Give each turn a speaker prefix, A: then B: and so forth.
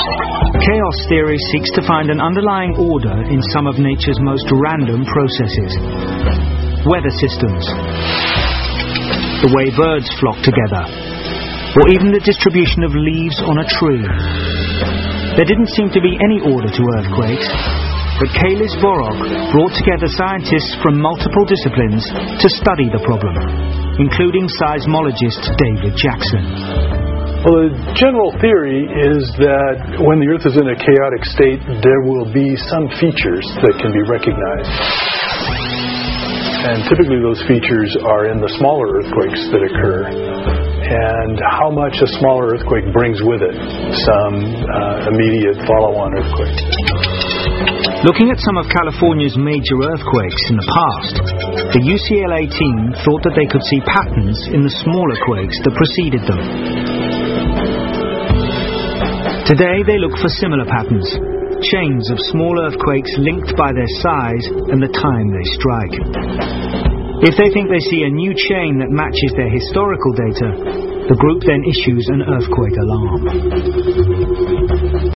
A: Chaos theory seeks to find an underlying order in some of nature's most random processes. Weather systems, the way birds flock together, or even the distribution of leaves on a tree. There didn't seem to be any order to earthquakes, but Kaylis Borok brought together scientists from multiple disciplines to study the problem, including seismologist David Jackson.
B: Well, the general theory is that when the Earth is in a chaotic state, there will be some features that can be recognized. And typically those features are in the smaller earthquakes that occur, and how much a smaller earthquake brings with it some immediate follow-on earthquake.
A: Looking at some of California's major earthquakes in the past, the UCLA team thought that they could see patterns in the smaller quakes that preceded them. Today they look for similar patterns, chains of small earthquakes linked by their size and the time they strike. If they think they see a new chain that matches their historical data, the group then issues an earthquake alarm.